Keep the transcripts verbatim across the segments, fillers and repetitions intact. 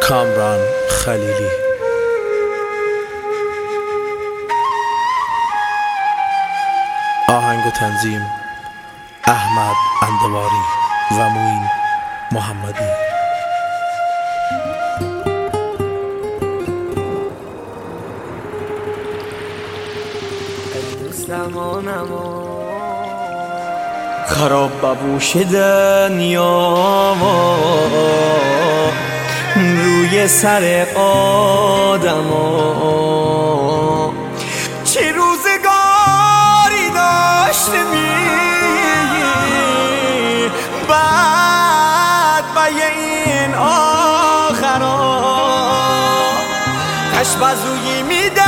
کامران خلیلی. آهنگ و تنظیم احمد اندواری و موین محمدی. خراب ببوش دنیا روی سر آدما، چه روزگاری داشته می بعد بای این آخرا کشبزویی میده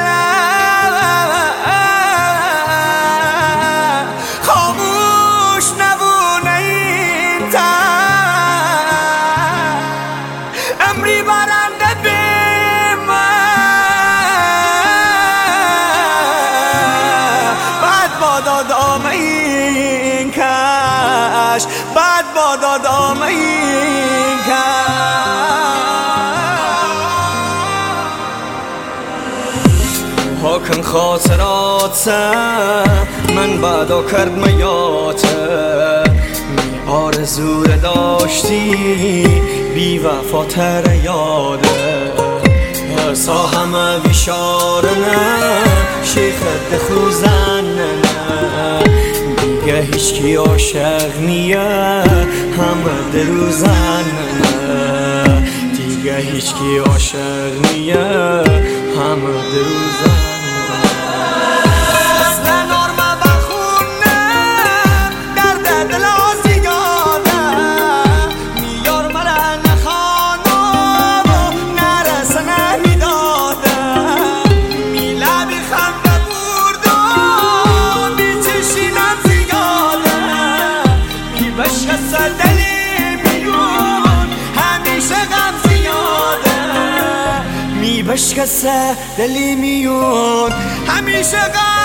دادام این کش بعد با دادام این کش هاکن خاطرات من بعدا کرد میاته می آرزو داشتی بی وفاتر یاده سا همه بیشارنه شیخت خوزن دیگه هیچ کی عاشق نیه همه دروزن دیگه هیچ کی عاشق نیه همه دروزن بشکسه دلی میون همیشه غم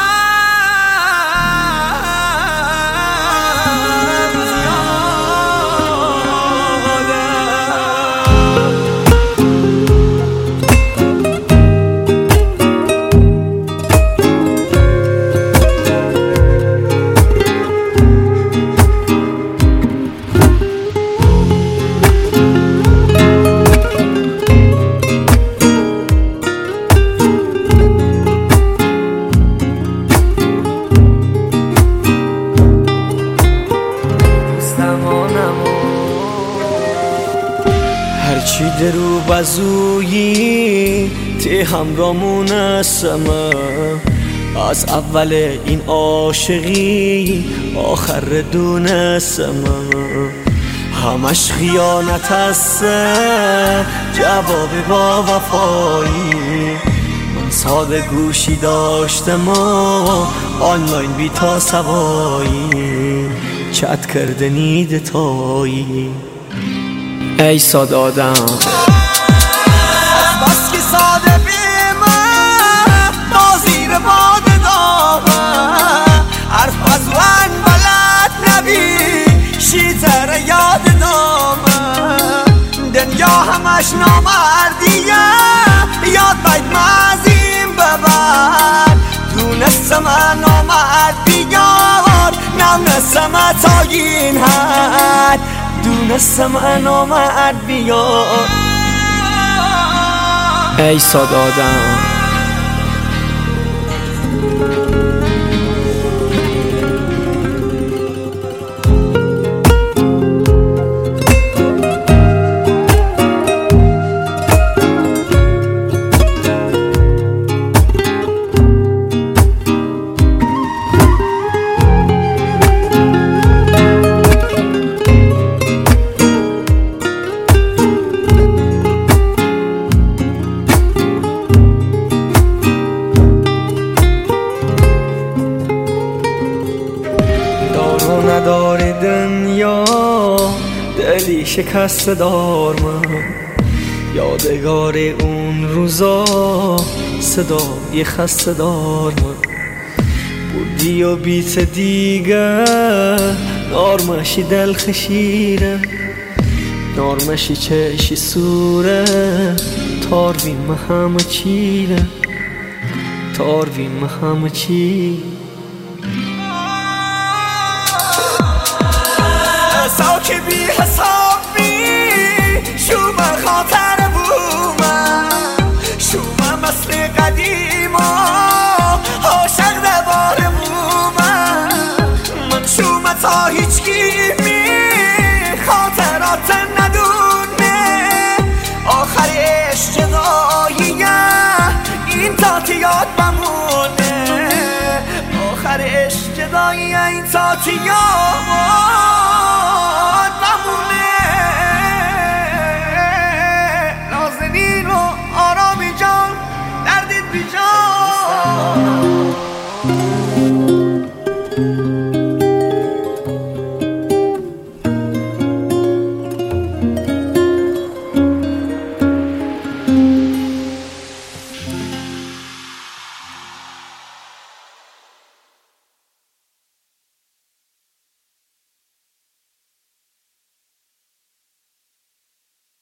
هرچی درو بزویی تی همرامون اسمه از اول این عاشقی آخر دونسمه همش خیانت است جواب با وفایی من ساده گوشی داشتم و آنلاین بی تا سوایی چت کرده نید تایی ای ساده آدم بس که ساده بیمه با زیر باد دامه حرف از وان بلد نبی شیطر یاد دامه دنیا همش نامردیه یاد باید مازیم ببر دونستم نامرد بیار نونستم تا این حد دونستم نامرد بیار ای ساده آدم نداره دنیا دلی شکست دار من یادگار اون روزا صدای خسته دار من بودی و بیت دیگه نارمشی دل خشیره نارمشی چشی سوره تاروین همه چیره تاروین همه چی ساک بی حساب بی شوم خاطر بومم شوم مثل قدیما عاشق دوباره بومم من شوم تا هیچ گیمی خاطرات ندونه آخر عشق جداییه این تاتی یاد بمونه آخر عشق جداییه این تاتی یاد